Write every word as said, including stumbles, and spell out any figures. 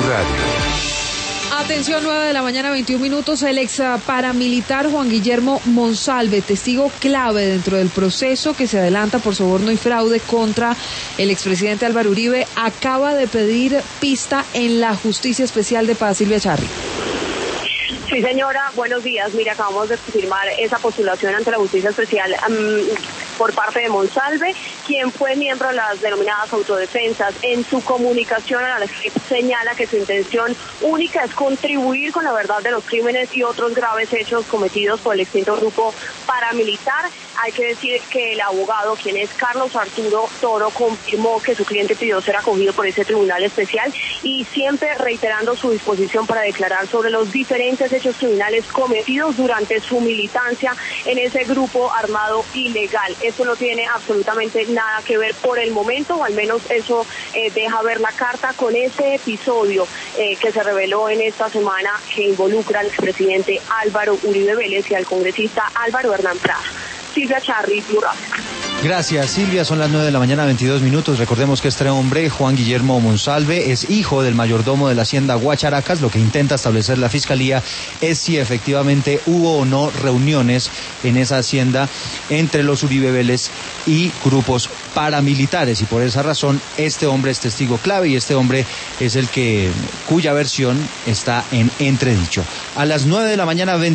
Radio. Atención, nueve de la mañana, veintiún minutos. El ex paramilitar Juan Guillermo Monsalve, testigo clave dentro del proceso que se adelanta por soborno y fraude contra el expresidente Álvaro Uribe, acaba de pedir pista en la Justicia Especial de Paz. Silvia Charri. Sí, señora, buenos días. Mira, acabamos de firmar esa postulación ante la Justicia Especial um, por parte de Monsalve, quien fue miembro de las denominadas autodefensas. En su comunicación a la J E P señala que su intención única es contribuir con la verdad de los crímenes y otros graves hechos cometidos por el extinto grupo paramilitar. Hay que decir que el abogado, quien es Carlos Arturo Toro, confirmó que su cliente pidió ser acogido por ese tribunal especial y siempre reiterando su disposición para declarar sobre los diferentes hechos criminales cometidos durante su militancia en ese grupo armado ilegal. Esto no tiene absolutamente nada que ver por el momento, o al menos eso eh, deja ver la carta con ese episodio eh, que se reveló en esta semana que involucra al expresidente Álvaro Uribe Vélez y al congresista Álvaro Hernán Prada. Silvia Charri, Blue Radio. Gracias, Silvia. Son las nueve de la mañana, veintidós minutos. Recordemos que este hombre, Juan Guillermo Monsalve, es hijo del mayordomo de la hacienda Guacharacas. Lo que intenta establecer la Fiscalía es si efectivamente hubo o no reuniones en esa hacienda entre los Uribe Vélez y grupos paramilitares. Y por esa razón, este hombre es testigo clave y este hombre es el que cuya versión está en entredicho. A las nueve de la mañana,